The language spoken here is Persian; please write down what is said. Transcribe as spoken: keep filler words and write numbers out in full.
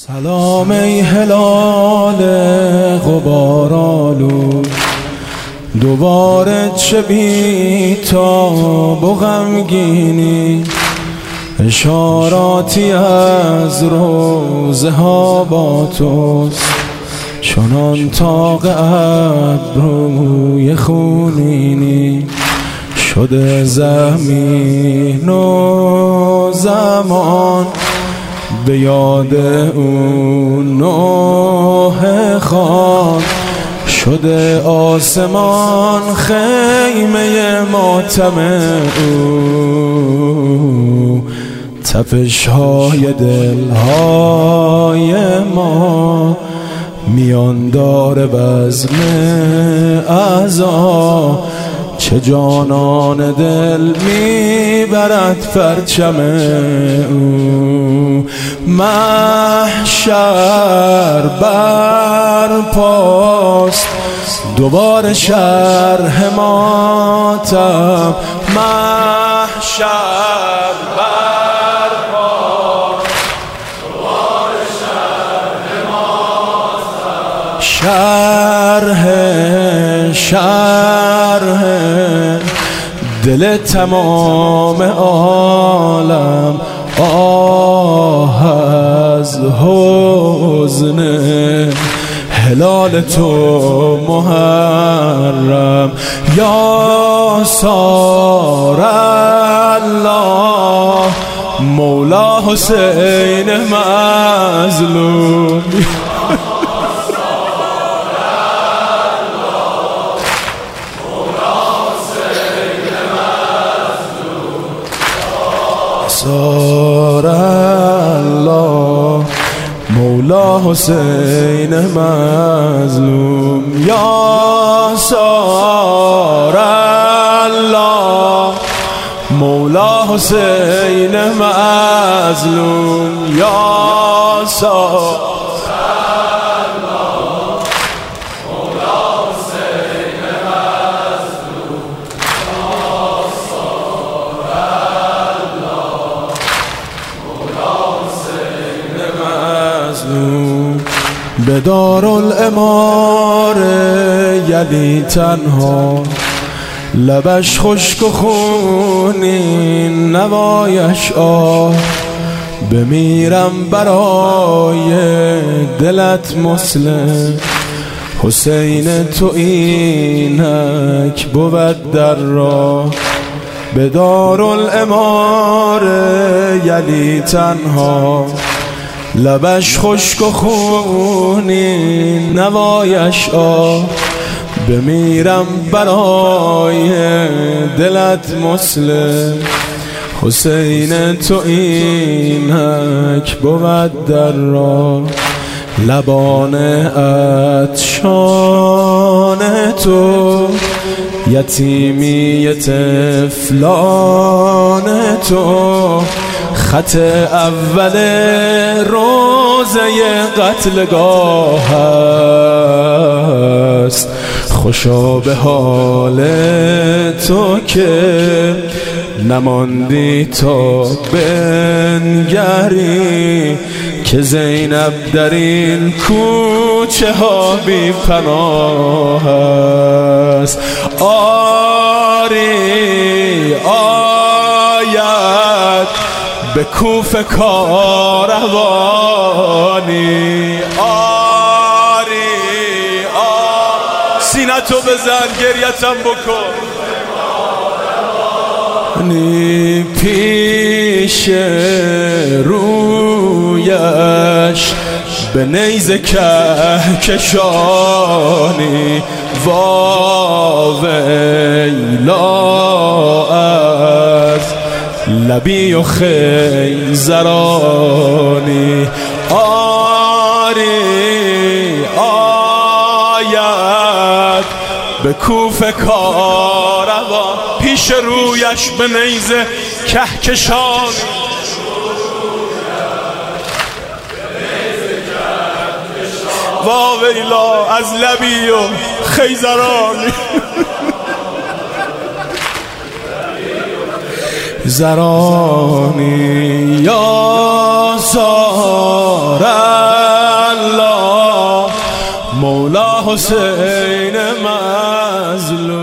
سلام ای هلال غبارآلود، دوباره چه بی‌تاب و غمگینی، اشاراتی از روزه ها با توست، چنان طاق ابروی خونینی، شده زمین و زمان به یاد اون نوح خان، شده آسمان خیمه ماتم او، تپش های دلهای ما میان داره بزم عزا، چه جانان دل میبرد پرچم او، محشر برپاست دوباره شرح ماتم، محشر برپاست دوباره شرح ماتم، شرح شرح دل تمام عالم، آه از حزن هلال تو محرم، یا سار الله مولا حسین مظلوم، سار الله مولا حسین مظلوم، یا سار الله مولا حسین مظلوم، یا سار به دارالعماره یلی تنها، لبش خشک و خونین نوایش آه، بمیرم برای دلت مسلم، حسین تو اینک بود در راه، به دارالعماره یلی تنها، لبش خشک و خونین نوایش آه، بمیرم برای دلت مسلم، حسین تو اینک بود در راه، لبان عطشان تو یتیمی طفلان تو، خط اول روزه قتلگاه است، خوشا به حال تو که نماندی تا بنگری، که زینب در این کوچه ها بی پناه است، آری آید به کوفه کاروانی، آری آری سینتو بزن گریتم بکن، نی پیش رویش به نیزه کهکشانی، واویلا از لبی و خیزرانی، آری آید به کوفه کاروان، پیش رویش به نیزه کهکشانی، واویلا از لبی و خیزرانی، زرانی یا سارا مولا حسین مظلوم.